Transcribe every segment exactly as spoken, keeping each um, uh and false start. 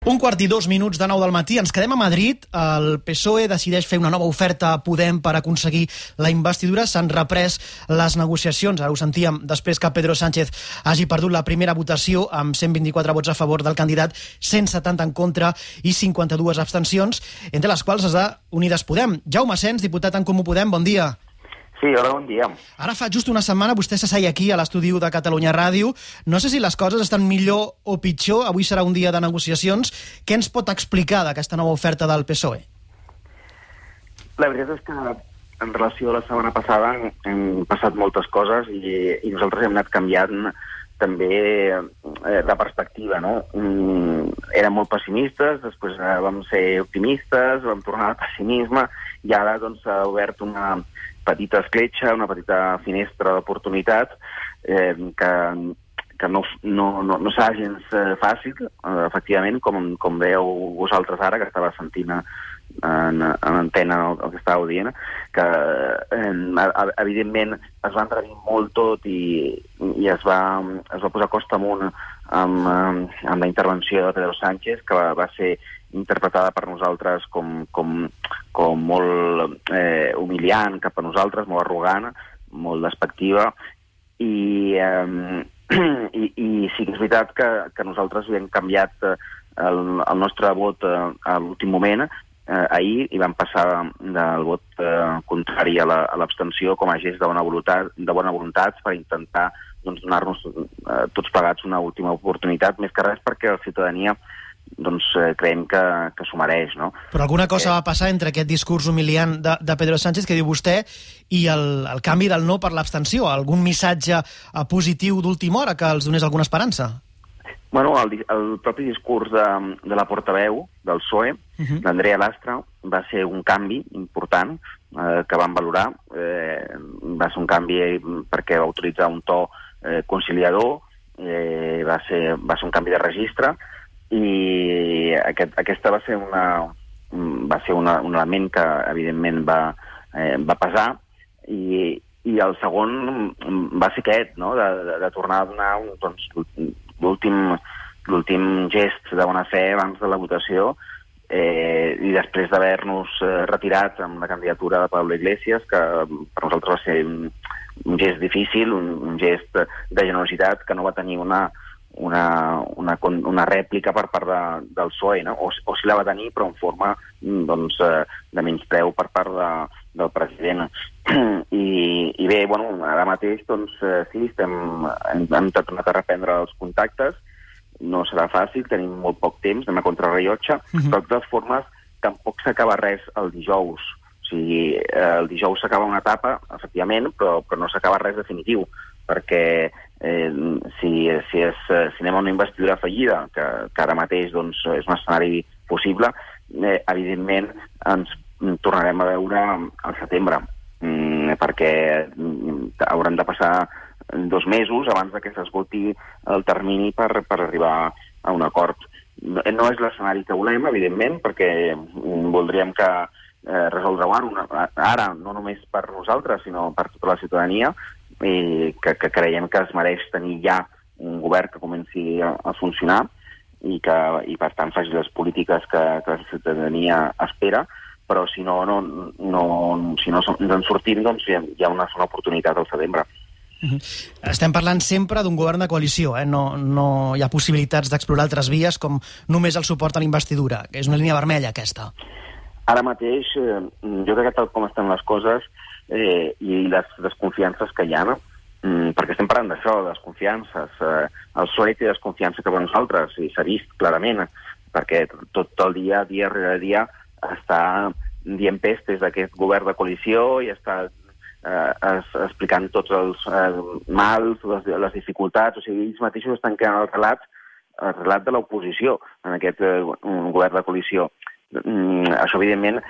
Un quart i dos minuts de nou del matí. Ens quedem a Madrid. El P S O E decideix fer una nova oferta a Podem per aconseguir la investidura. S'han reprès les negociacions. Ara ho sentíem després que Pedro Sánchez hagi perdut la primera votació amb cent vint-i-quatre vots a favor del candidat, cent setanta en contra i cinquanta-dues abstencions, entre les quals es de Unides Podem. Jaume Sens, diputat en Comú Podem, bon dia. Sí, hola, bon dia. Ara fa just una setmana vostè s'asseia aquí a l'estudi de Catalunya Ràdio. No sé si les coses estan millor o pitjor. Avui serà un dia de negociacions. Què ens pot explicar d'aquesta nova oferta del P S O E? La veritat és que en relació a la setmana passada hem passat moltes coses i, i nosaltres hem anat canviant també eh, de perspectiva, no? Mm, érem molt pessimistes, després eh, vam ser optimistes, vam tornar al pessimisme i ara doncs s'ha obert una petita escletxa, una petita finestra d'oportunitat eh, que, que no, no, no, no serà gens eh, fàcil, eh, efectivament, com, com veieu vosaltres ara, que estava sentint en, en antena el, el que estàveu dient, que eh, evidentment es va enrarir molt tot i, i es, va, es va posar costa amunt amb, amb la intervenció de Pedro Sánchez, que va, va ser interpretada per nosaltres com, com, com molt eh, humiliant cap a nosaltres, molt arrogant, molt despectiva, i, eh, i, i sí que és veritat que, que nosaltres havíem canviat el, el nostre vot eh, a l'últim moment, eh, ahir, i vam passar del vot eh, contrari a l'abstenció com a gest de bona voluntat, de bona voluntat per intentar doncs, donar-nos eh, tots plegats una última oportunitat, més que res perquè la ciutadania doncs eh, creiem que, que s'ho mereix, no? Però alguna cosa eh... va passar entre aquest discurs humiliant de, de Pedro Sánchez que diu vostè i el, el canvi del no per l'abstenció? Algun missatge eh, positiu d'última hora que els donés alguna esperança? Bueno, el, el propi discurs de, de la portaveu del P S O E, uh-huh. l'Andrea Lastra, va ser un canvi important eh, que vam valorar. Eh, va ser un canvi perquè va utilitzar un to eh, conciliador, eh, va, ser, va ser un canvi de registre, i aquest, aquesta va ser una va ser una, un element que evidentment va, eh, va pesar, i, i el segon va ser aquest, no? de, de, de tornar a donar un, doncs, l'últim l'últim gest de bona fe abans de la votació, eh, i després d'haver-nos eh, retirat amb la candidatura de Pablo Iglesias, que per nosaltres va ser un, un gest difícil, un, un gest de generositat que no va tenir una Una, una, una rèplica per part de, del P S O E, no? o, o si la va tenir, però en forma doncs, de menyspreu per part de, del president. I, i bé, bueno, ara mateix doncs, sí, estem, hem, hem tornat a reprendre els contactes, no serà fàcil, tenim molt poc temps, anem a contrarrellotge, uh-huh. però de totes formes tampoc s'acaba res el dijous. O sigui, el dijous s'acaba una etapa, efectivament, però, però no s'acaba res definitiu, perquè eh, si, si, és, si anem a una investidura fallida, que, que ara mateix doncs, és un escenari possible, eh, evidentment ens tornarem a veure al setembre, mm, perquè hauran de passar dos mesos abans que s'esgoti el termini per, per arribar a un acord. No és l'escenari que volem, evidentment, perquè voldríem que eh, resoldre-ho ara, ara, no només per nosaltres, sinó per tota la ciutadania, i que, que creiem que es mereix tenir ja un govern que comenci a, a funcionar i que, i per tant faci les polítiques que, que la ciutadania espera, però si no, no, no, si no ens en sortim, doncs hi ha, hi ha una sola oportunitat al setembre. Uh-huh. Estem parlant sempre d'un govern de coalició, eh? no, no hi ha possibilitats d'explorar altres vies com només el suport a la investidura, que és una línia vermella aquesta. Ara mateix, eh, jo crec que tal com estan les coses, Eh, i les desconfiances que hi ha, no? Mm, perquè estem parlant d'això, desconfiances. Eh, el P S O E té desconfiança cap a nosaltres, i s'ha vist clarament, perquè tot, tot el dia, dia rere dia, està dient pestes d'aquest govern de coalició i està eh, es, explicant tots els eh, mals, les, les dificultats, o sigui, ells mateixos estan creant el relat, el relat de l'oposició en aquest eh, govern de coalició. Mm, això, evidentment,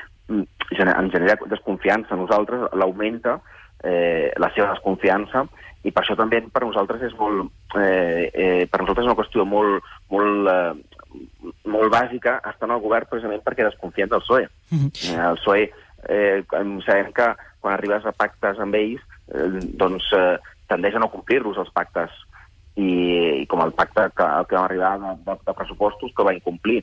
ens genera desconfiança a nosaltres, l'augmenta eh, la seva desconfiança, i per això també per nosaltres és molt eh, eh, per nosaltres és una qüestió molt molt, eh, molt bàsica estar en el govern, precisament perquè desconfiem del P S O E. Mm-hmm. eh, el P S O E eh, sabem que quan arribes a pactes amb ells eh, doncs eh, tendeix a no complir-los els pactes, i, i com el pacte que, que vam arribar de, de, de pressupostos que va incomplir.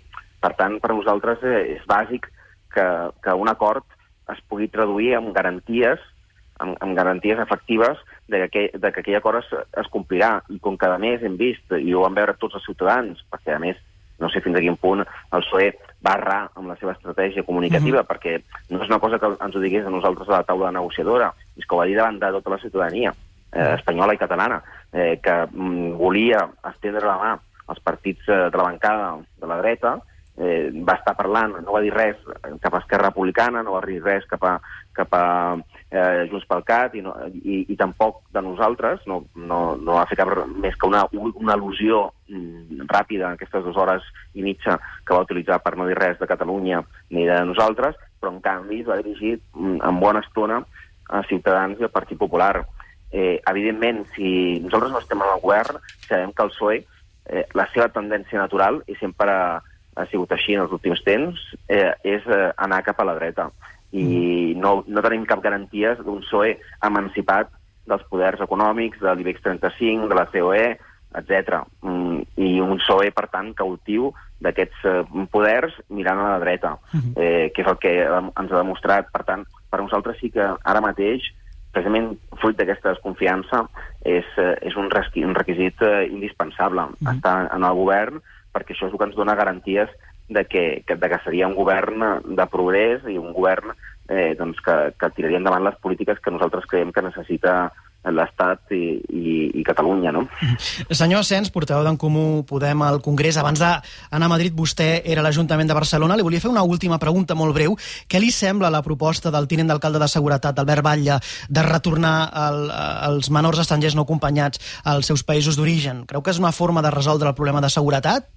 per tant, per nosaltres és bàsic que, que un acord es pugui traduir amb garanties, amb, amb garanties efectives de que, de que aquell acord es, es complirà. I com que, a més, hem vist, i ho van veure tots els ciutadans, perquè, a més, no sé fins a quin punt el P S O E va errar amb la seva estratègia comunicativa, uh-huh. perquè no és una cosa que ens ho digués a nosaltres a la taula negociadora, és que ho va dir davant de tota la ciutadania eh, espanyola i catalana, eh, que mm, volia estendre la mà als partits eh, de la bancada de la dreta, eh, va estar parlant, no va dir res cap a Esquerra Republicana, no va dir res cap a, cap a eh, Junts pel Cat i, no, i, i tampoc de nosaltres, no, no, no va fer cap més que una, una al·lusió mm, ràpida en aquestes dues hores i mitja que va utilitzar per no dir res de Catalunya ni de nosaltres, però en canvi es va dirigir mm, en bona estona a Ciutadans i al Partit Popular. Eh, evidentment, si nosaltres no estem en el govern, sabem que el P S O E, eh, la seva tendència natural, i sempre ha, ha sigut així en els últims temps, eh, és eh, anar cap a la dreta. I no, no tenim cap garanties d'un P S O E emancipat dels poders econòmics, de l'IBEX trenta-cinc, de la C O E, etcètera. I un P S O E, per tant, cautiu d'aquests eh, poders mirant a la dreta, eh, que és el que ens ha demostrat. Per tant, per nosaltres sí que ara mateix, precisament fruit d'aquesta desconfiança, és, és un, un requisit eh, indispensable mm-hmm. estar en el govern, perquè això és el que ens dona garanties de que, que, de que seria un govern de progrés i un govern eh, doncs que, que tiraria endavant les polítiques que nosaltres creiem que necessita l'Estat i, i, i Catalunya, no? Senyor Asens, portaveu d'en Comú Podem al Congrés, abans d'anar a Madrid vostè era a l'Ajuntament de Barcelona. Li volia fer una última pregunta molt breu. Què li sembla la proposta del tinent d'alcalde de Seguretat, Albert Batlle, de retornar el, els menors estrangers no acompanyats als seus països d'origen? Creu que és una forma de resoldre el problema de seguretat?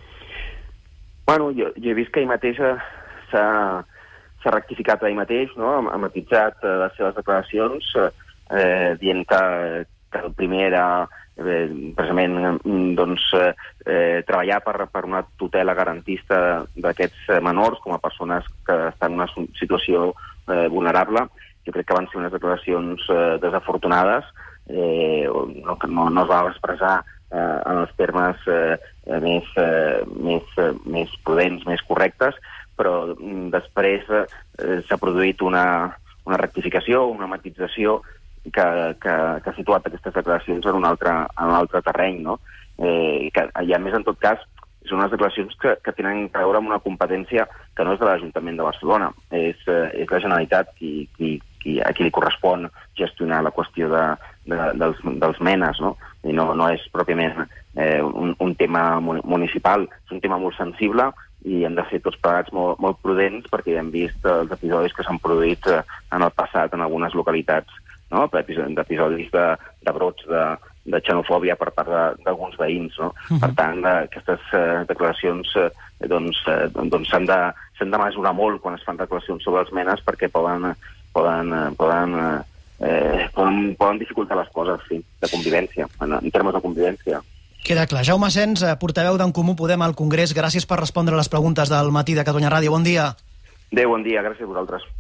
Bueno, jo, jo he vist que ell mateix s'ha rectificat ell mateix, no? Ha matitzat eh, les seves declaracions, eh, dient que, que el primer era eh, precisament doncs, eh, treballar per, per una tutela garantista d'aquests menors com a persones que estan en una situació eh, vulnerable. Jo crec que van ser unes declaracions eh, desafortunades, eh, no, no, no es va expressar eh, en els termes eh, més, eh, més, eh, més prudents, més correctes, però mm, després eh, s'ha produït una, una rectificació, una matització que, que, que ha situat aquestes declaracions en un altre, en un altre terreny, no? Eh, que, I a més, en tot cas, són unes declaracions que, que tenen a veure amb una competència que no és de l'Ajuntament de Barcelona, és, eh, és la Generalitat qui, qui, qui, a qui li correspon gestionar la qüestió de, de, dels, dels menes, no? I no, no és pròpiament eh, un, un tema municipal, és un tema molt sensible i hem de ser tots plegats molt, molt prudents perquè hem vist els episodis que s'han produït eh, en el passat en algunes localitats, no? D'episodis de, de brots de, de xenofòbia per part d'alguns veïns, no? Uh-huh. Per tant, eh, aquestes eh, declaracions eh, doncs, eh, doncs s'han de, s'han de mesurar molt quan es fan declaracions sobre els menes perquè poden, poden, poden, eh, poden, poden dificultar les coses, sí, de convivència, en, en termes de convivència. Queda clar. Jaume Asens, portaveu d'en Comú Podem al Congrés, gràcies per respondre a les preguntes del matí de Catalunya Ràdio. Bon dia. Adéu, bon dia. Gràcies a vosaltres.